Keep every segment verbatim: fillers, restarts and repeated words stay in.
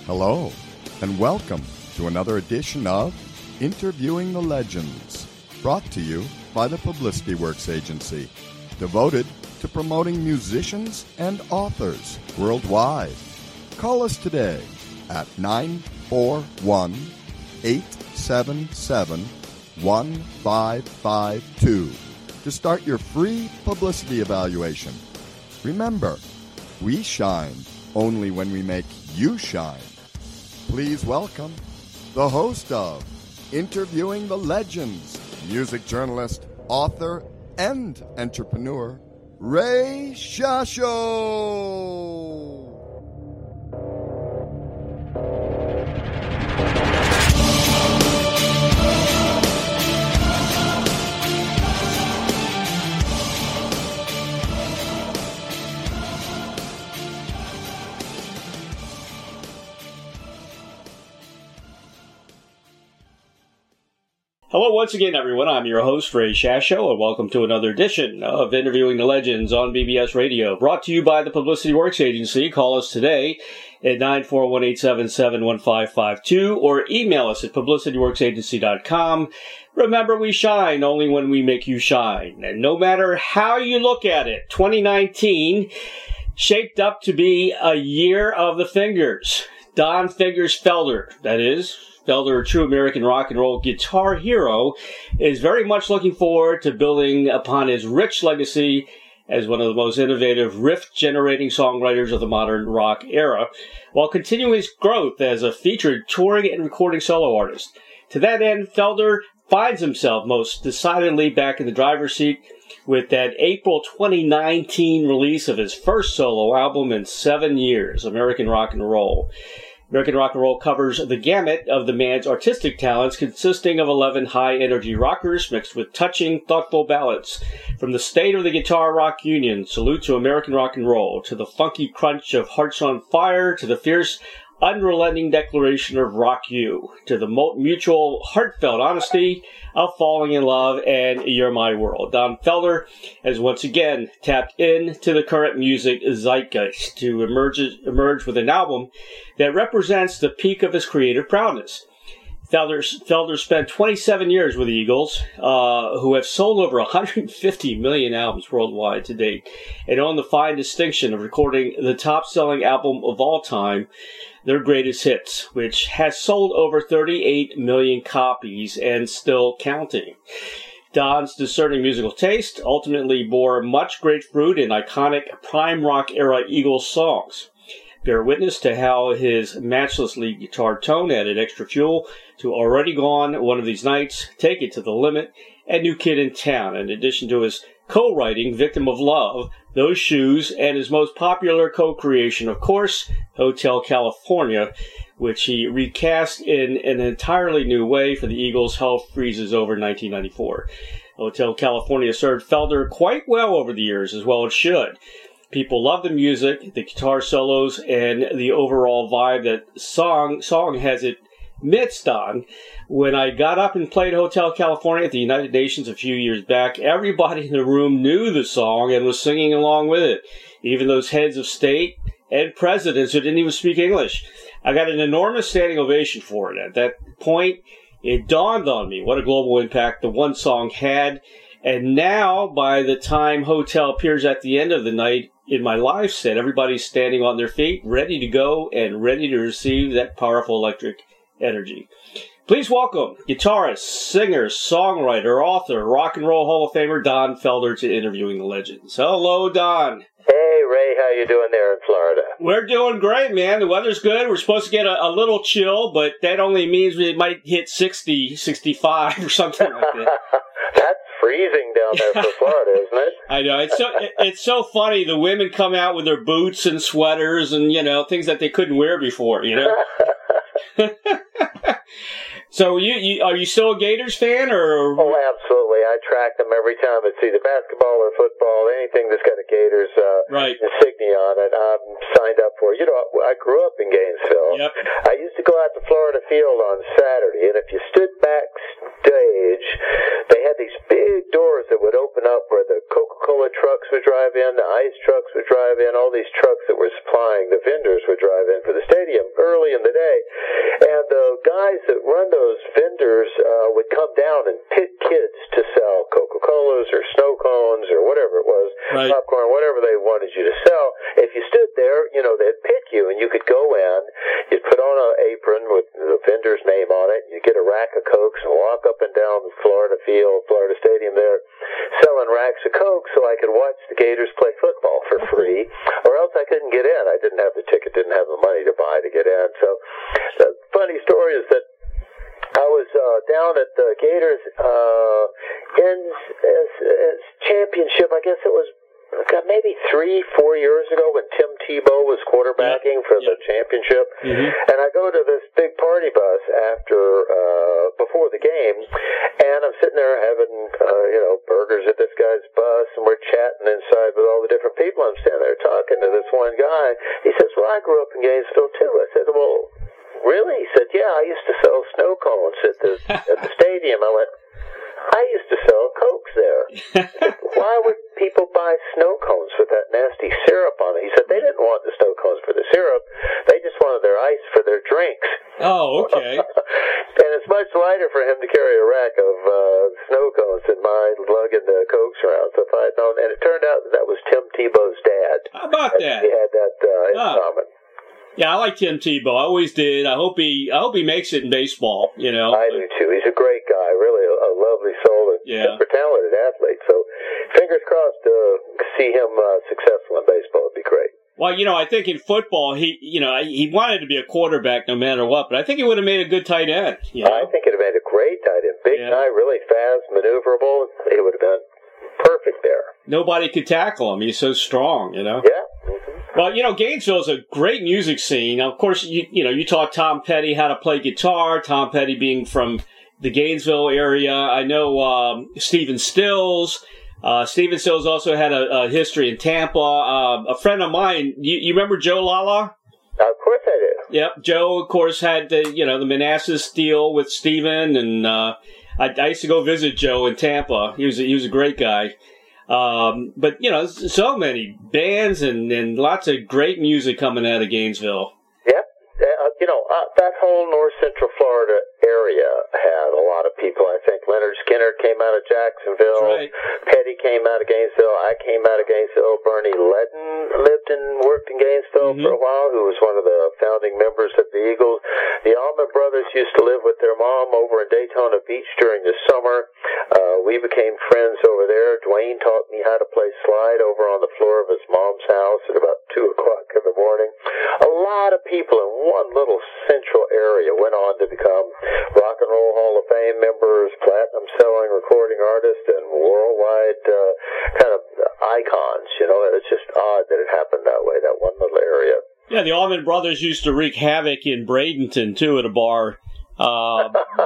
Hello, and welcome to another edition of Interviewing the Legends, brought to you by the Publicity Works Agency, devoted to promoting musicians and authors worldwide. Call us today at nine four one, eight seven seven, one five five two to start your free publicity evaluation. Remember, we shine only when we make you shine. Please welcome the host of Interviewing the Legends, music journalist, author, and entrepreneur, Ray Shasho. Hello once again, everyone. I'm your host, Ray Shasho, and welcome to another edition of Interviewing the Legends on B B S Radio, brought to you by the Publicity Works Agency. Call us today at nine four one, eight seven seven, one five five two or email us at publicity works agency dot com. Remember, we shine only when we make you shine. And no matter how you look at it, twenty nineteen shaped up to be a year of the Fingers. Don Fingers Felder, that is. Felder, a true American rock and roll guitar hero, is very much looking forward to building upon his rich legacy as one of the most innovative riff-generating songwriters of the modern rock era, while continuing his growth as a featured touring and recording solo artist. To that end, Felder finds himself most decidedly back in the driver's seat with that April twenty nineteen release of his first solo album in seven years, American Rock and Roll. American Rock and Roll covers the gamut of the man's artistic talents, consisting of eleven high-energy rockers mixed with touching, thoughtful ballads. From the state of the guitar rock union, salute to American Rock and Roll, to the funky crunch of Hearts on Fire, to the fierce, unrelenting declaration of Rock You, to the mutual, heartfelt honesty of Falling in Love and You're My World. Don Felder has once again tapped into the current music zeitgeist to emerge, emerge with an album that represents the peak of his creative prowess. Felder, Felder spent twenty-seven years with the Eagles, uh, who have sold over one hundred fifty million albums worldwide to date, and own the fine distinction of recording the top-selling album of all time, their greatest hits, which has sold over thirty-eight million copies and still counting. Don's discerning musical taste ultimately bore much great fruit in iconic prime rock era Eagles songs. Bear witness to how his matchless lead guitar tone added extra fuel to Already Gone, One of These Nights, Take It to the Limit, and New Kid in Town, in addition to his co-writing Victim of Love, Those Shoes, and his most popular co-creation, of course, Hotel California, which he recast in an entirely new way for the Eagles' Hell Freezes Over nineteen ninety-four. Hotel California served Felder quite well over the years, as well it should. People love the music, the guitar solos, and the overall vibe that song song has it midst on. When I got up and played Hotel California at the United Nations a few years back, everybody in the room knew the song and was singing along with it. Even those heads of state and presidents who didn't even speak English. I got an enormous standing ovation for it. At that point, it dawned on me what a global impact the one song had. And now, by the time Hotel appears at the end of the night in my live set, everybody's standing on their feet, ready to go and ready to receive that powerful electric energy. Please welcome guitarist, singer, songwriter, author, rock and roll Hall of Famer Don Felder to Interviewing the Legends. Hello, Don. Hey, Ray, how you doing there in Florida? We're doing great, man. The weather's good. We're supposed to get a, a little chill, but that only means we might hit sixty, sixty-five or something like that. That's freezing down there for Florida, isn't it? I know. It's so it's so funny. The women come out with their boots and sweaters and, you know, things that they couldn't wear before, you know? So you, you are you still a Gators fan, or? Oh, absolutely. I track them every time. It's either basketball or football, anything that's got a Gators uh, right. insignia on it. I'm signed up for. You know, I grew up in Gainesville. Yep. I used to go out to Florida Field on Saturday, and if you stood backstage, they had these big doors that would open up where the Coca-Cola trucks would drive in, the ice trucks would drive in, all these trucks that were supplying the vendors would drive in for the stadium. Stadium early in the day, and the guys that run those vendors uh, would come down and pick kids to sell Coca-Colas or snow cones or whatever it was, right. popcorn, whatever they wanted you to sell. If you stood there, you know, they'd pick you, and you could go in, you'd put on an apron with the vendor's name on it, you get a rack of Cokes and walk up and down the Florida field, Florida Stadium there, selling racks of Coke so I could watch the Gators play football for free, or else I couldn't get in. I didn't have the ticket, didn't have the money to buy to get in. So the funny story is that I was uh, down at the Gators uh, in as, as championship, I guess it was God, maybe three, four years ago when Tim Tebow was quarterbacking yeah. for yeah. the championship. Mm-hmm. And I go to this big party bus after, uh, before the game, and I'm sitting there having, uh, you know, burgers at this guy's bus, and we're chatting inside with all the different people. I'm standing there talking to this one guy. He says, well, I grew up in Gainesville, too. I said, well, really? He said, yeah, I used to sell snow cones at the, at the stadium. I went, I used to sell Cokes there. Why would people buy snow cones with that nasty syrup on it? He said they didn't want the snow cones for the syrup. They just wanted their ice for their drinks. Oh, okay. And it's much lighter for him to carry a rack of uh, snow cones than mine lugging the Cokes around. So if I had known, and it turned out that that was Tim Tebow's dad. How about that? He had that uh, in huh. common. Yeah, I like Tim Tebow. I always did. I hope he. I hope he makes it in baseball. You know. I do too. He's a great guy. Really, a, a lovely soul and yeah. super talented athlete. So, fingers crossed to uh, see him uh, successful in baseball. It'd be great. Well, you know, I think in football, he, you know, he wanted to be a quarterback no matter what, but I think he would have made a good tight end. You know? I think it'd have made a great tight end. Big yeah. guy, really fast, maneuverable. He would have been perfect there. Nobody could tackle him. He's so strong. You know. Yeah. Well, you know, Gainesville is a great music scene. Now, of course, you, you know, you taught Tom Petty how to play guitar, Tom Petty being from the Gainesville area. I know um, Stephen Stills. Uh, Stephen Stills also had a, a history in Tampa. Uh, a friend of mine, you, you remember Joe Lala? Of course I do. Yep. Joe, of course, had the, you know, the Manassas deal with Stephen, and uh, I, I used to go visit Joe in Tampa. He was a, he was a great guy. Um, but, you know, so many bands and, and lots of great music coming out of Gainesville. Yep. Uh, you know, uh, that whole north central Florida area had a lot of people, I think. Leonard Skinner came out of Jacksonville. That's right. Petty came out of Gainesville. I came out of Gainesville. Bernie Ledden lived and worked in Gainesville mm-hmm. for a while, who was one of the founding members of the Eagles. The Allman Brothers used to live with their mom over in Daytona Beach during the summer. Uh, we became friends over there. Dwayne taught me how to play slide over on the floor of his mom's house at about two o'clock in the morning. A lot of people in one little central area went on to become Rock and Roll Hall of Fame members, platinum selling recording artists, and worldwide uh, kind of icons. You know, it's just odd that it happened that way, that one little area. Yeah, the Allman Brothers used to wreak havoc in Bradenton, too, at a bar. Uh,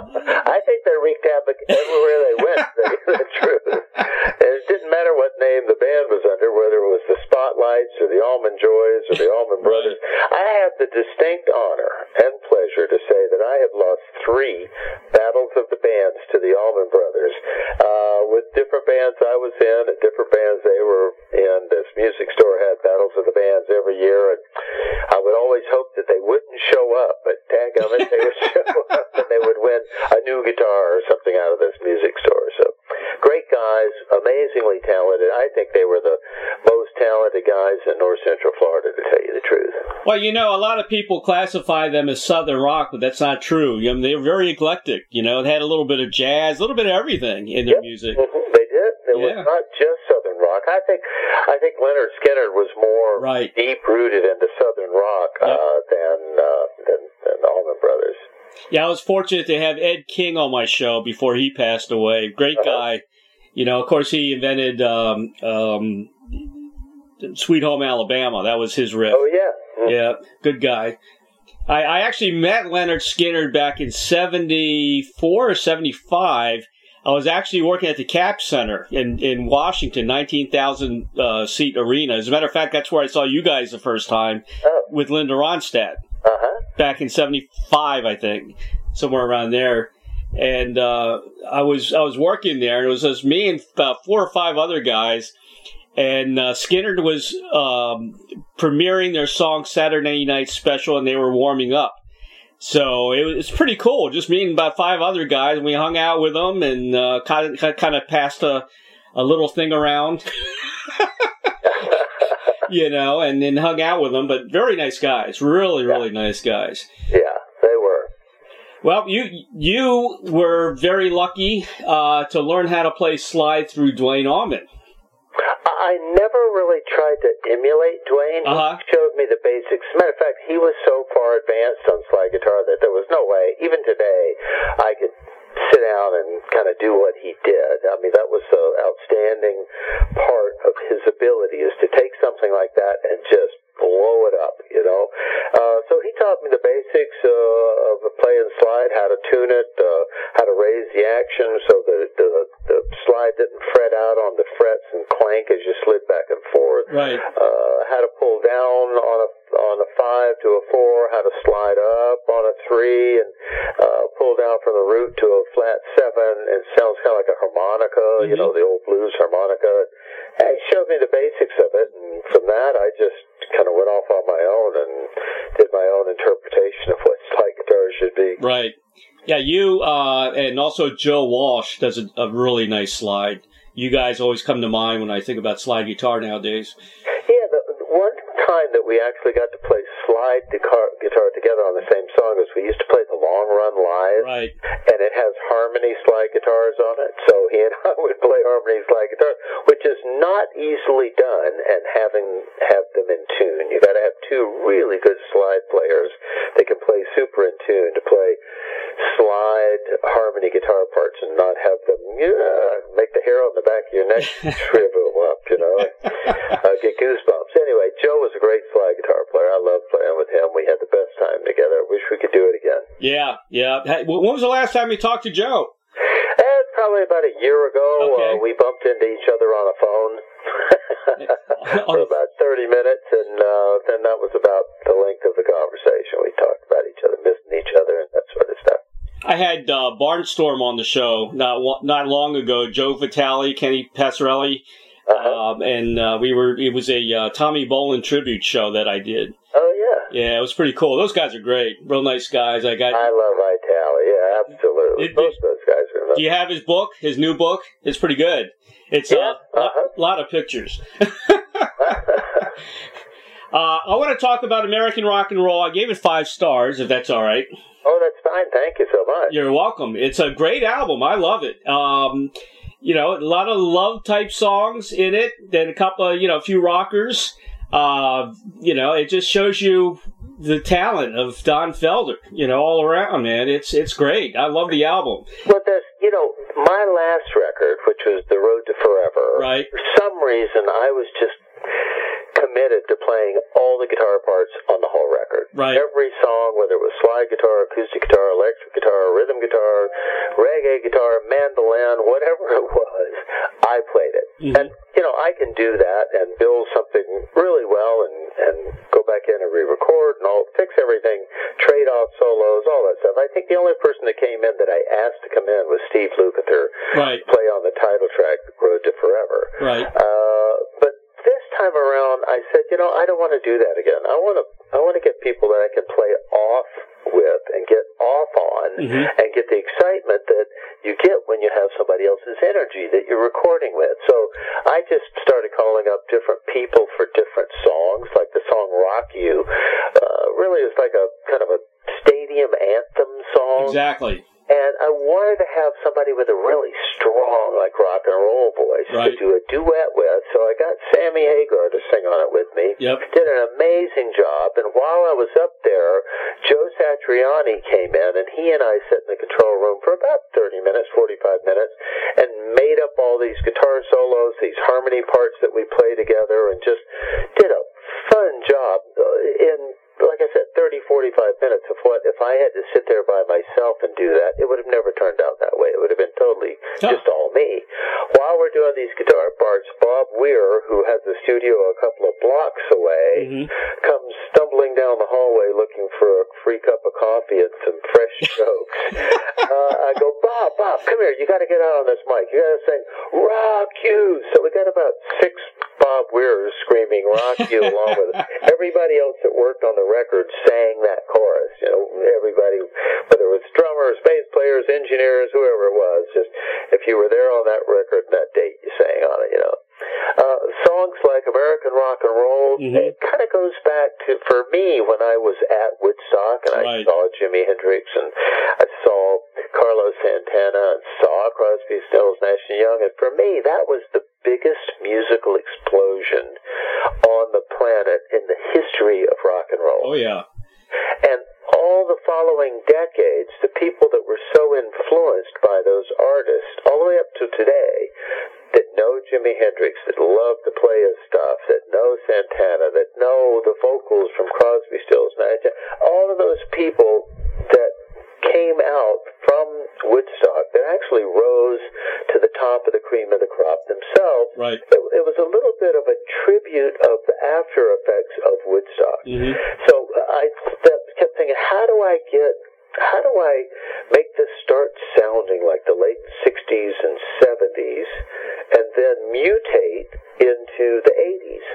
I think they wreaked havoc everywhere they went, to tell you the truth. And it didn't matter what name the band was under, whether it was the Spotlights or the Allman Joys or the Allman Brothers. Right. I have the distinct honor and pleasure to say that I have lost three battles of the bands to the Allman Brothers, uh, with different bands I was in and different bands they were in. This music store had battles of the bands every year, and I would always hope that they wouldn't show up, but dadgummit, they would show up. And they would win a new guitar or something out of this music store. So, great guys, amazingly talented. I think they were the most talented guys in north central Florida, to tell you the truth. Well, you know, a lot of people classify them as Southern rock, but that's not true. You know, they were very eclectic. You know, it had a little bit of jazz, a little bit of everything in their yep. music. Mm-hmm. They did. It yeah. was not just Southern rock. I think, I think Leonard Skinner was more right. deep rooted into Southern rock yep. uh, than, uh, than than the Allman Brothers. Yeah, I was fortunate to have Ed King on my show before he passed away. Great uh-huh. guy. You know, of course, he invented um, um, Sweet Home Alabama. That was his riff. Oh, yeah. Mm-hmm. Yeah, good guy. I, I actually met Leonard Skinner back in seventy-four or seventy-five. I was actually working at the Cap Center in, in Washington, nineteen thousand uh, seat arena. As a matter of fact, that's where I saw you guys the first time oh. with Linda Ronstadt. Uh-huh. Back in seventy-five, I think, somewhere around there. And uh, I was I was working there, and it was just me and about four or five other guys. and uh, Skinner was um, premiering their song Saturday Night Special, and they were warming up. So it was pretty cool. Just me and about five other guys, and we hung out with them and uh, kind of kind of passed a a little thing around, you know, and then hung out with them. But very nice guys, really, really yeah. nice guys. Yeah, they were. Well, you you were very lucky uh, to learn how to play slide through Duane Allman. I never really tried to emulate Duane. Uh-huh. He showed me the basics. Matter of fact, he was so far advanced on slide guitar that there was no way, even today, I could sit down and kind of do what he did. I mean, that was the outstanding part of his ability, is to take something like that and just blow it up, you know. Uh, so he taught me the basics uh, of playing slide, how to tune it, uh, how to raise the action so that the, the slide didn't fret out on the frets and clank as you slid back and forth. Right. Uh, how to pull down on a on a five to a four, how to slide up on a three, and uh, pull down from the root to a flat seven. It sounds kind of like a harmonica, mm-hmm. you know, the old blues harmonica. And he showed me the basics of it, and from that I just kind of went off on my own and did my own interpretation of what slide guitar should be. Right. Yeah, you uh, and also Joe Walsh does a, a really nice slide. You guys always come to mind when I think about slide guitar nowadays. Yeah, the, the one time that we actually got to play slide guitar, guitar together on the same song is we used to play the Long Run live. Right. And it has harmony slide guitars on it. So he and I would play harmony slide guitar, which is not easily done, and having have them in tune. You got to have two really good slide players that can play super in tune to play slide harmony guitar parts and not have them yeah, make the hair on the back of your neck shrivel up, you know, uh, get goosebumps. Anyway, Joe was a great slide guitar player. I loved playing with him. We had the best time together. I wish we could do it again. Yeah, yeah. Hey, when was the last time you talked to Joe? Eh, probably about a year ago. Okay. Uh, we bumped into each other on a phone for about thirty minutes, and uh, then that was about the length of the conversation. We talked about each other, missing each other, and that sort of stuff. I had uh, Barnstorm on the show not not long ago. Joe Vitale, Kenny Passarelli, uh-huh. um, and uh, we were. It was a uh, Tommy Bolin tribute show that I did. Oh yeah, yeah, it was pretty cool. Those guys are great, real nice guys. I got. I love Vitale. Yeah, absolutely. It, Both it, those guys are. Nice. Do you have his book? His new book? It's pretty good. It's a yeah, uh, uh-huh. lot, lot of pictures. Uh, I want to talk about American Rock and Roll. I gave it five stars, if that's all right. Oh, that's fine. Thank you so much. You're welcome. It's a great album. I love it. Um, you know, a lot of love-type songs in it, then a couple of, you know, a few rockers. Uh, you know, it just shows you the talent of Don Felder, you know, all around, man. It's it's great. I love the album. Well, there's, you know, my last record, which was The Road to Forever, right. For some reason, I was just committed to playing all the guitar parts on the whole record. Right. Every song, whether it was slide guitar, acoustic guitar, electric guitar, rhythm guitar, reggae guitar, mandolin, whatever it was, I played it. Mm-hmm. And, you know, I can do that and build something really well and, and go back in and re-record and all, fix everything, trade off solos, all that stuff. I think the only person that came in that I asked to come in was Steve Lukather, right. to play on the title track, Road to Forever. Right. Uh, but this time around, I said, you know, I don't want to do that again. I want to, I want to get people that I can play off with and get off on, mm-hmm. and get the excitement that you get when you have somebody else's energy that you're recording with. So I just started calling up different people for different songs, like the song "Rock You." Uh, really, is like a kind of a stadium anthem song. Exactly. And I wanted to have somebody with a really strong, like, rock and roll voice, right. to do a duet with. So I got Sammy Hagar to sing on it with me. Yep. Did an amazing job. And while I was up there, Joe Satriani came in, and he and I sat in the control room for about thirty minutes, forty-five minutes, and made up all these guitar solos, these harmony parts that we play together, and just did a fun job in, like I said, thirty, forty-five minutes of what, if I had to sit there by myself and do that, it would have never turned out that way. It would have been totally oh. just all me. While we're doing these guitar parts, Bob Weir, who has a studio a couple of blocks away, mm-hmm. comes stumbling down the hallway looking for a free cup of coffee and some fresh jokes. uh, I go, Bob, Bob, come here. You got to get out on this mic. You got to sing, "Rock You." So we got about six Bob Weir screaming "Rock You" along with it. Everybody else that worked on the record sang that chorus. You know, everybody, whether it was drummers, bass players, engineers, whoever it was, just if you were there on that record and that date, you sang on it. You know, uh, songs like "American Rock and Roll." Mm-hmm. It kind of goes back to, for me, when I was at Woodstock and I right. saw Jimi Hendrix and I saw Carlos Santana and saw Crosby, Stills, Nash and Young, and for me, that was the biggest musical explosion on the planet in the history of rock and roll. Oh, yeah. And all the following decades, the people that were so influenced by those artists, all the way up to today, that know Jimi Hendrix, that love to play his stuff, that know Santana, that know the vocals from Crosby, Stills, Nash, all of those people that came out from Woodstock that actually rose to the top of the cream of the crop themselves. Right. It, it was a little bit of a tribute of the after effects of Woodstock. Mm-hmm. So I kept thinking, how do I get, how do I make this start sounding like the late sixties and seventies and then mutate into the eighties?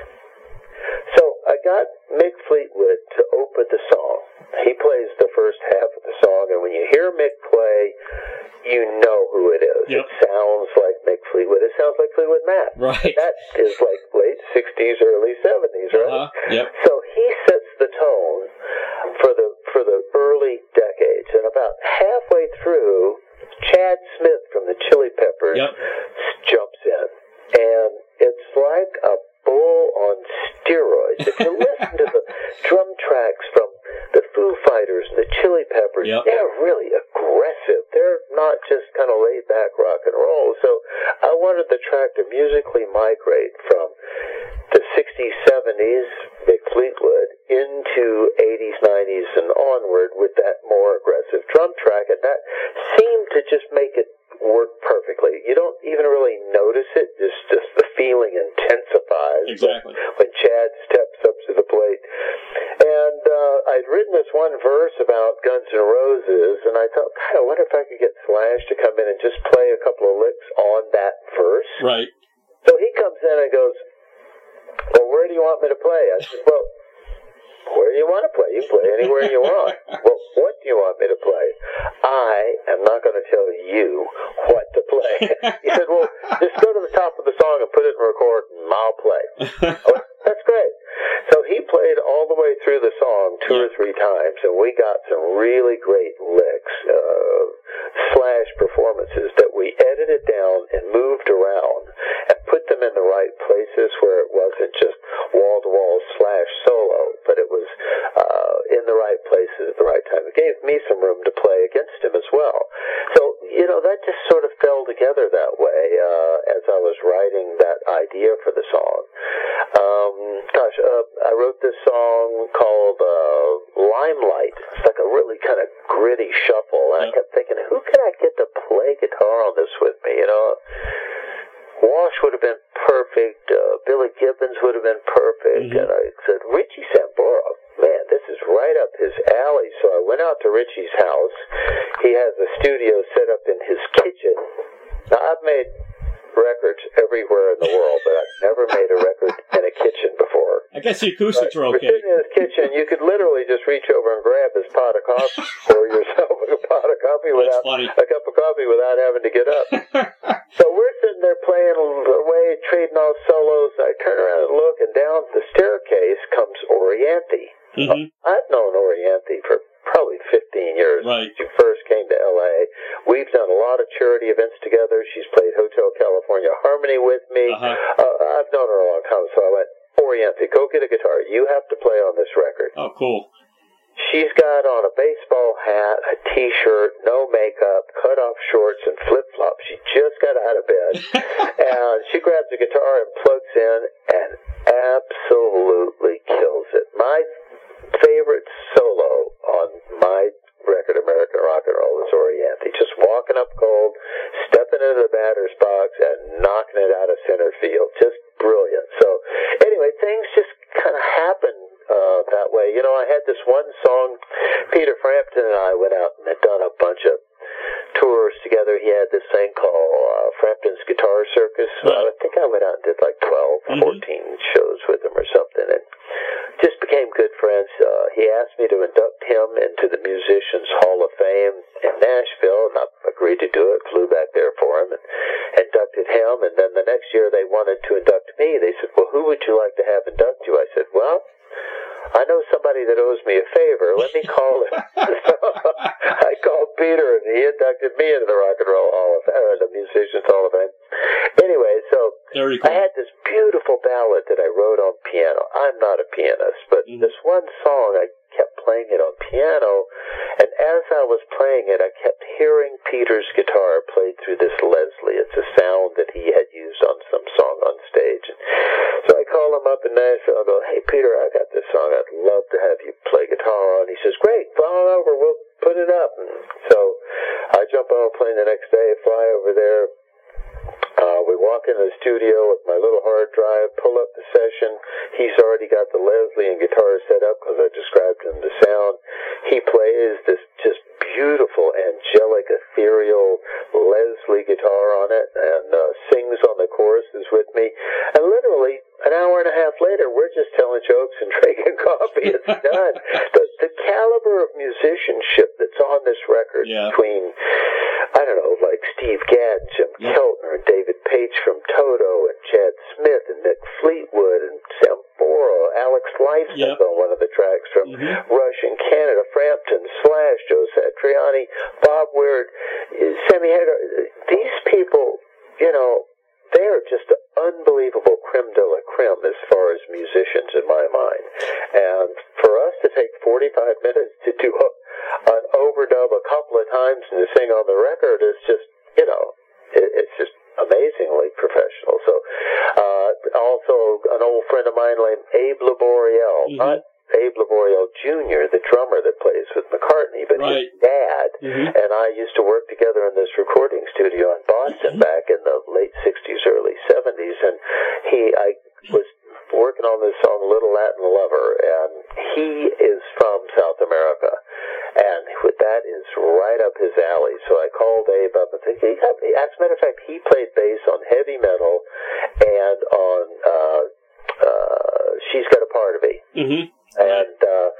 So I got Mick Fleetwood to open the song. He plays the first half of the song, and when you hear Mick play, you know who it is. Yep. It sounds like Mick Fleetwood. It sounds like Fleetwood Mac. Right. That is like late sixties, early seventies, right? Uh-huh. Yep. So he sets the tone for the for the early decades, and about halfway through, Chad Smith from the Chili Peppers yep. jumps in, and it's like a bull on steroids. If you listen to the drum tracks from the Foo Fighters and the Chili Peppers, yep. they're really aggressive. They're not just kind of laid back rock and roll. So I wanted the track to musically migrate from the sixties, seventies, Mick Fleetwood, into eighties, nineties, and onward with that more aggressive drum track, and that seemed to just make it work perfectly. You don't even really notice it. Just, just the feeling intensifies. Exactly. When Chad steps up to the plate. And uh, I'd written this one verse about Guns N' Roses, and I thought, God, I wonder if I could get Slash to come in and just play a couple of licks on that verse. Right. So he comes in and goes, well, where do you want me to play? I said, well, where do you want to play? You play anywhere you want. Well, what do you want me to play? I am not going to tell you what to play. He said, well, just go to the top of the song and put it in record, and I'll play. Oh, that's great. So he played all the way through the song two or three times, and we got some really great licks, uh, Slash performances that we edited down and moved around and put them in the right places where it wasn't just wall-to-wall Slash solo, but it was uh, in the right places at the right time. It gave me some room to play against him as well. So, you know, that just sort of fell together that way uh, as I was writing that idea for the song. Um, gosh, uh, I wrote this song called uh, Limelight. It's like a really kind of gritty shuffle, and I kept thinking, who can I get to play guitar on this with me, you know? Walsh would have been perfect. Uh, Billy Gibbons would have been perfect. Mm-hmm. And I said, Richie Sambora, man, this is right up his alley. So I went out to Richie's house. He has a studio set up in his kitchen. Now, I've made records everywhere in the world, but I've never made a record in a kitchen before. I guess the acoustics but are okay. Sitting in his kitchen, you could literally just reach over and grab his pot of coffee for yourself a pot of coffee without a cup of coffee without having to get up. So we're sitting there playing away, trading off solos. I turn around and look, and down the staircase comes Orianthi. Mm-hmm. I've known Orianthi for probably fifteen years. Right. She first came to L A. We've done a lot of charity events together. She's played Hotel California Harmony with me. Uh-huh. Uh, I've known her a long time, so I went, Orianthi, go get a guitar. You have to play on this record. Oh, cool. She's got on a baseball hat, a T-shirt, no makeup, cut-off shorts, and flip-flops. She just got out of bed. And she grabs a guitar and plugs in and absolutely kills it. My favorite solo on my record, American Rock and Roll, is Orianthi. Just walking up cold, stepping into the batter's box, and knocking it out of center field. Just brilliant. So, anyway, things just kind of happened uh, that way. You know, I had this one song, Peter Frampton and I went out and had done a bunch of tours together. He had this thing called uh, Frampton's Guitar Circus. Right. I think I went out and did like twelve, mm-hmm. fourteen shows with him or something, and just became good friends. Uh, he asked me to induct him into the Musicians Hall of Fame in Nashville, and I agreed to do it, flew back there for him and inducted him, and then the next year they wanted to induct me. They said, well, who would you like to have induct you? I said, well, I know somebody that owes me a favor. Let me call him. So I called Peter, and he inducted me into the Rock and Roll Hall of Fame, or the Musicians Hall of Fame. Anyway, so cool. I had this beautiful ballad that I wrote on piano. I'm not a pianist, but mm-hmm. this one song, I kept playing it on piano, and as I was playing it, I kept hearing Peter's guitar played through this Leslie. It's a sound that he had used on some song on stage. So I call him up in Nashville. I go, hey, Peter, I got this song. I'd love to have you play guitar on. He says, great, fly on over. We'll put it up. And so I jump on a plane the next day, fly over there. Uh, we walk into the studio with my little hard drive, pull up the session. He's already got the Leslie and guitar set up because I described him the sound. He plays this just beautiful, angelic, ethereal Leslie guitar on it and uh, sings on the choruses with me. And literally, an hour and a half later, we're just telling jokes and drinking coffee. It's done. The, the caliber of musicianship that's on this record yeah. between, I don't know, like Steve Gadd, Jim yeah. Keltner, and David Page from Toto, and Chad Smith, and Nick Fleetwood, and Sam Borrow, Alex Lifeson yep. on one of the tracks from mm-hmm. Rush in Canada, Frampton, Slash, Joe Satriani, Bob Weird, Sammy Hagar. These people, you know, they are just an unbelievable creme de la creme as far as musicians in my mind. And for us to take forty-five minutes to do a, an overdub a couple of times and to sing on the record is just, you know, it, it's just amazingly professional. So, uh, also an old friend of mine named Abe Laboriel, mm-hmm. not Abe Laboriel Junior, the drummer that plays with McCartney, but right. his dad mm-hmm. and I used to work together in this recording studio in Boston mm-hmm. back in the late sixties, early seventies, and he, I was working on this song, Little Latin Lover, and he is from South America, and that is right up his alley. So I called Abe up and said, as a matter of fact, he played bass on heavy metal and on uh, uh, She's Got a Part of Me. Mm-hmm. And uh,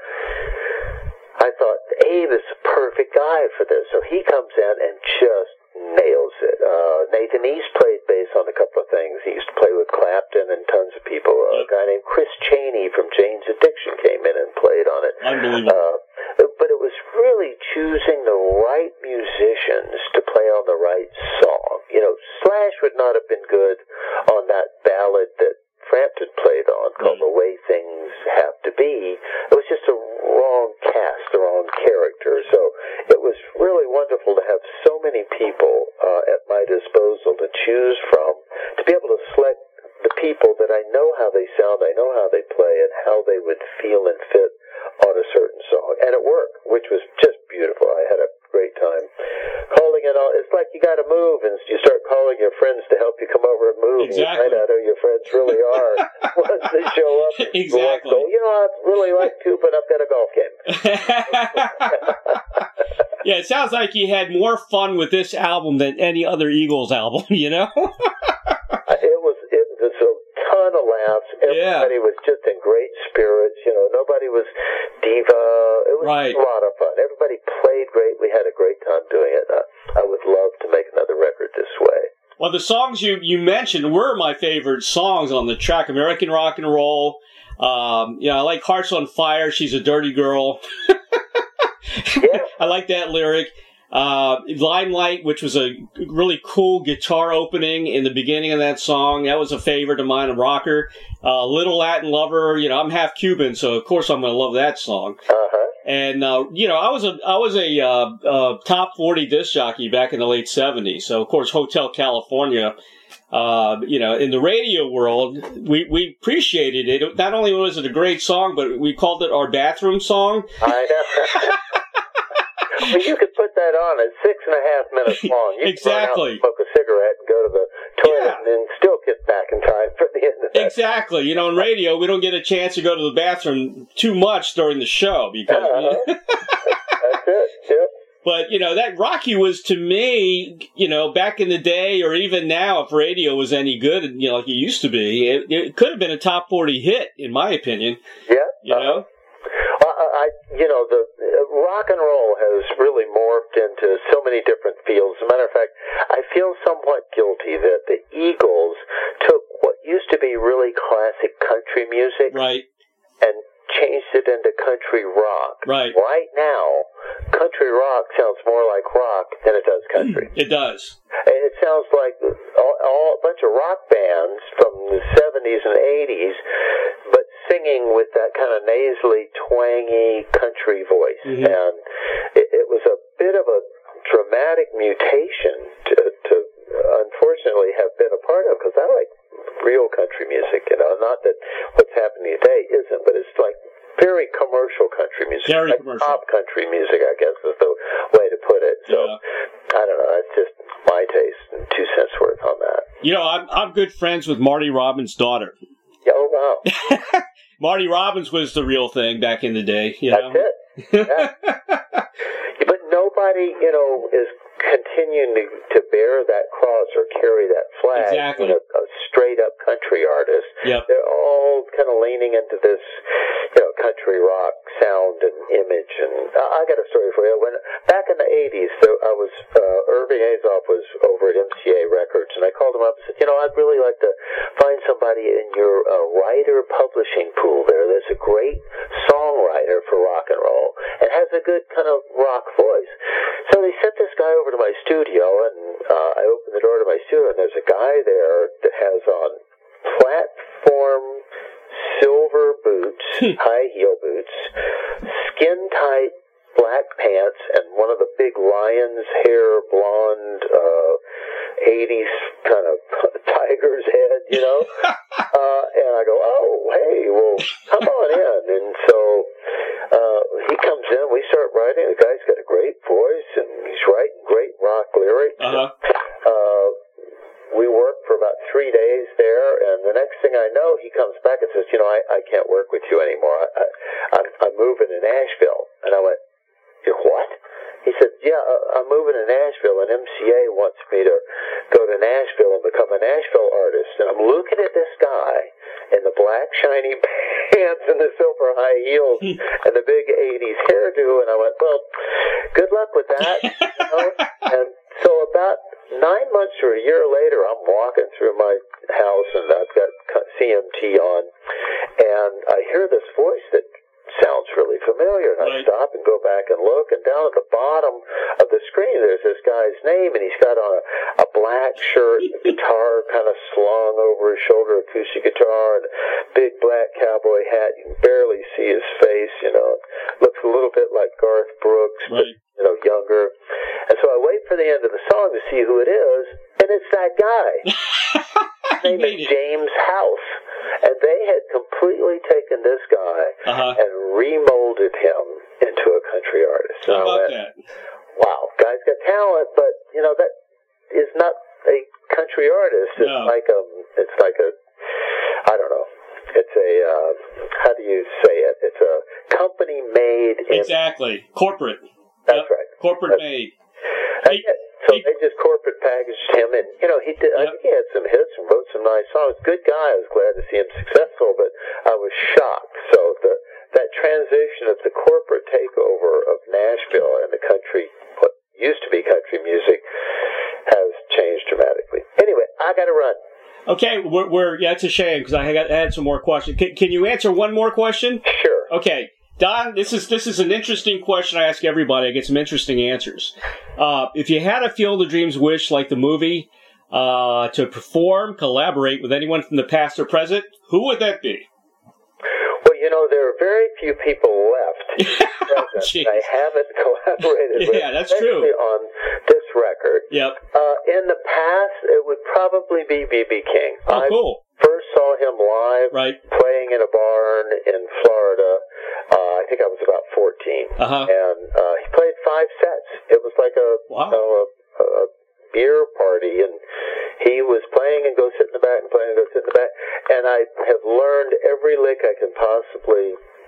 I thought, Abe is the perfect guy for this. So he comes in and just nails it. Uh, Nathan East played bass on a couple of things. He used to play with Clapton and tons of people. Uh, a guy named Chris Chaney from Jane's Addiction came in and played on it. Unbelievable. Uh, but it was really choosing the right musicians to play on the right song. You know, Slash would not have been good on that ballad that Frampton played on called The Way Things Have to Be. It was just a wrong cast, the wrong character. So it was really wonderful to have so many people uh, at my disposal to choose from, to be able to select the people that I know how they sound, I know how they play, and how they would feel and fit on a certain song. And it worked, which was just beautiful. I had a great time calling it all. It's like you got to move, and you start calling your friends to help you come over and move. Exactly. You find out who your friends really are once they show up. Exactly. Go, you know, I'd really like to, but I've got a golf game. Yeah, it sounds like you had more fun with this album than any other Eagles album, you know? It was it was a ton of laughs. Everybody yeah. was just in great spirits. You know, nobody was diva. It was right. a lot of fun. Everybody played great. We had a great time doing it. Uh, I would love to make another record this way. Well, the songs you, you mentioned were my favorite songs on the track. American Rock and Roll. Um, you know, I like Hearts on Fire. She's a Dirty Girl. Yeah. I like that lyric. Uh, Limelight, which was a really cool guitar opening in the beginning of that song. That was a favorite of mine, a rocker. Uh, Little Latin Lover, you know, I'm half Cuban, so of course I'm going to love that song. Uh-huh. And, uh, you know, I was a, I was a, uh, uh, top forty disc jockey back in the late seventies. So, of course, Hotel California, uh, you know, in the radio world, we, we appreciated it. Not only was it a great song, but we called it our bathroom song. I know. Well, you could put that on at six and a half minutes long. You exactly. Could run out and smoke a cigarette and go to the toilet yeah. and then still get back in time for the end of that. Exactly. You know, in radio, we don't get a chance to go to the bathroom too much during the show because. Uh-huh. That's it. Yep. But, you know, that Rocky was, to me, you know, back in the day, or even now, if radio was any good, you know, like it used to be, it, it could have been a top forty hit, in my opinion. Yeah. You uh, know? Well, I, you know, the uh, rock and roll has really morphed into so many different fields. As a matter of fact, I feel somewhat guilty that the Eagles took what used to be really classic country music, right, and changed it into country rock. Right. Right now, country rock sounds more like rock than it does country. It does. It sounds like all, all, a bunch of rock bands from the seventies and eighties, but singing with that kind of nasally, twangy country voice. Mm-hmm. And it, it was a bit of a dramatic mutation to, to unfortunately have been a part of, because I like real country music, you know, not that what's happening today isn't, but it's like very commercial country music. Very like commercial. Pop country music, I guess, is the way to put it. So, yeah. I don't know, that's just my taste and two cents worth on that. You know, I'm, I'm good friends with Marty Robbins' daughter. Oh, wow. Marty Robbins was the real thing back in the day, you That's know? it. Yeah. But nobody, you know, is continuing to, to bear that cross or carry that flag. Exactly. You know, a straight-up country artist. Yep. They're all kind of leaning into this, you know, country rock sound and image. And I, I got a story for you. When back in the eighties, so I was uh, Irving Azoff was over at M C A Records, and I called him up and said, you know, I'd really like to find somebody in your uh, writer publishing pool there that's a great songwriter for rock and roll and has a good kind of rock voice. So they sent this guy over to my studio, and uh, I opened the door to my studio, and there's a guy there that has on platform silver boots, high heel boots, skin-tight black pants, and one of the big lion's hair, blonde, uh, eighties kind of tiger's head, you know? uh, and I go, oh, hey, well, come on in. And so uh, he comes in, we start writing. The guy's got a great voice, and he's writing great rock lyrics. Uh-huh. Uh, we worked for about three days there, and the next thing I know, he comes back and says, you know, I, I can't work with you anymore. I, I, I'm, I'm moving to Nashville. And I went, what? He said, yeah, I'm moving to Nashville, and M C A wants me to go to Nashville and become a Nashville artist. And I'm looking at this guy in the black shiny pants and the silver high heels and the big eighties hairdo, and I went, well, good luck with that. You know? And so about nine months or a year later, I'm walking through my house, and I've got C M T on, and I hear this voice that sounds really familiar, and I right. stop and go back and look, and down at the bottom of the screen there's this guy's name, and he's got on a, a black shirt, a guitar kind of slung over his shoulder, acoustic guitar, and a big black cowboy hat. You can barely see his face, you know. Looks a little bit like Garth Brooks, right. but, you know, younger. And so I wait for the end of the song to see who it is, and it's that guy. His name is James House. And they had completely taken this guy uh-huh. and remolded him into a country artist. How about went, that? Wow, guy's got talent, but you know that is not a country artist. It's no. like a, it's like a, I don't know. It's a, uh, how do you say it? It's a company made. Exactly, in, corporate. That's yep. right. Corporate that's, made. Hey, so they just corporate packaged him, and you know he did. Yep. I think he had some hits and wrote some nice songs. Good guy. I was glad to see him successful, but I was shocked. So the that transition of the corporate takeover of Nashville and the country, what used to be country music, has changed dramatically. Anyway, I got to run. Okay, we're, we're yeah, it's a shame because I got I had some more questions. Can, can you answer one more question? Sure. Okay. Don, this is this is an interesting question I ask everybody. I get some interesting answers. Uh, if you had a Field of Dreams wish like the movie uh, to perform, collaborate with anyone from the past or present, who would that be? Well, you know, there are very few people left oh, I haven't collaborated with. Yeah, that's true. On this record. Yep. Uh, in the past, it would probably be B B King. Oh, I cool. first saw him live right. playing in a barn in Florida. Uh, I think I was about fourteen, uh-huh. and uh, he played five sets. It was like a, wow. you know, a, a beer party, and he was playing and go sit in the back and playing and go sit in the back. And I have learned every lick I can possibly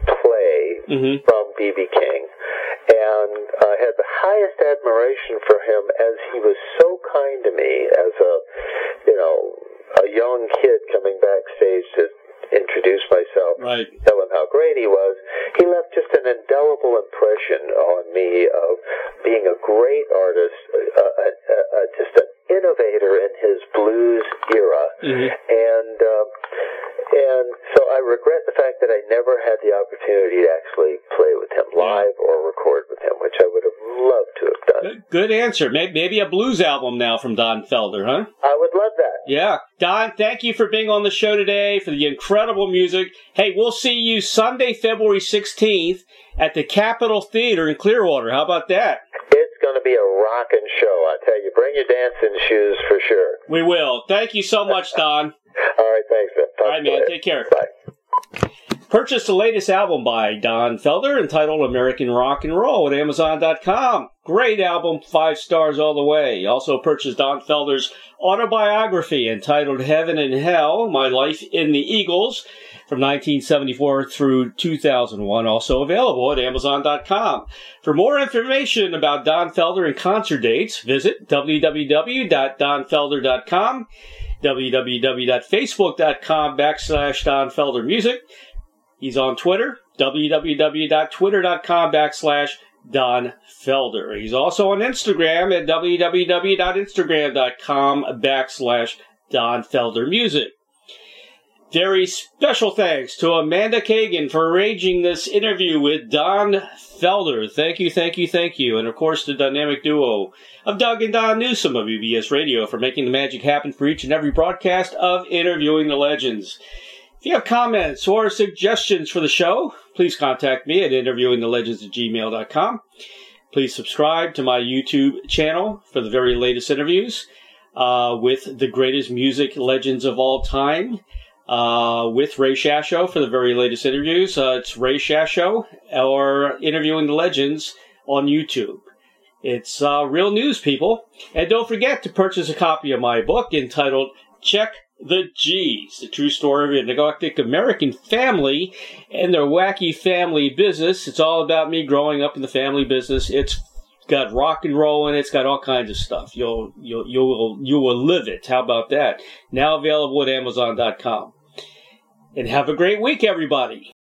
play mm-hmm. from B B. King. And I had the highest admiration for him as he was so kind to me as a, you know, a young kid coming backstage to introduce myself, right. tell him how great he was. He left just an indelible impression on me of being a great artist, uh, uh, uh, just an innovator in his blues era. Mm-hmm. And um, and so I regret the fact that I never had the opportunity to actually play with him live or record with him, which I would have loved to have done. Good, good answer. Maybe, maybe a blues album now from Don Felder, huh? I would love that. Yeah. Don, thank you for being on the show today, for the incredible music. Hey, we'll see you Sunday, February sixteenth at the Capitol Theater in Clearwater. How about that? It's going to be a rockin' show, I tell you. Bring your dancing shoes for sure. We will. Thank you so much, Don. All right, thanks, man. Talk All right, man. later. Take care. Bye. Purchase the latest album by Don Felder entitled American Rock and Roll at Amazon dot com. Great album, five stars all the way. Also purchase Don Felder's autobiography entitled Heaven and Hell, My Life in the Eagles, from nineteen seventy-four through two thousand one, also available at Amazon dot com. For more information about Don Felder and concert dates, visit w w w dot don felder dot com, w w w dot facebook dot com backslash Don Felder Music. He's on Twitter, w w w dot twitter dot com backslash Don Felder. He's also on Instagram at w w w dot instagram dot com backslash Don Felder Music. Very special thanks to Amanda Kagan for arranging this interview with Don Felder. Thank you, thank you, thank you. And of course, the dynamic duo of Doug and Don Newsom of B B S Radio for making the magic happen for each and every broadcast of Interviewing the Legends. If you have comments or suggestions for the show, please contact me at interviewing the legends at gmail dot com. Please subscribe to my YouTube channel for the very latest interviews uh, with the greatest music legends of all time. Uh, with Ray Shasho for the very latest interviews. Uh, it's Ray Shasho or Interviewing the Legends on YouTube. It's uh, real news, people. And don't forget to purchase a copy of my book entitled Check the G's, the true story of a neglected American family and their wacky family business. It's all about me growing up in the family business. It's got rock and roll in it. It's got all kinds of stuff. You'll, you'll, you will, you will live it. How about that? Now available at Amazon dot com. And have a great week, everybody.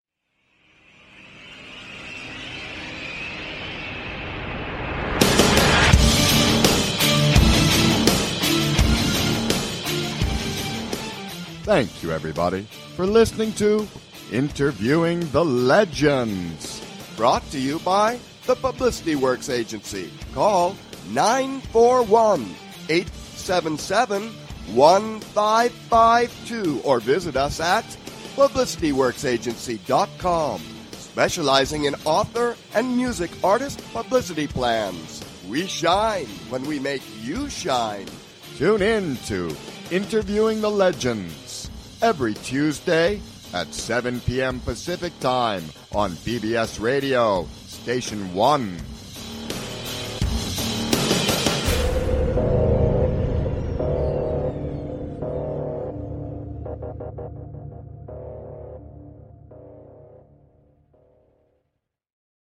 Thank you, everybody, for listening to Interviewing the Legends, brought to you by the Publicity Works Agency. Call nine four one, eight seven seven, one five five two or visit us at publicity works agency dot com, specializing in author and music artist publicity plans. We shine when we make you shine. Tune in to Interviewing the Legends every Tuesday at seven p.m. Pacific Time on B B S Radio, Station one.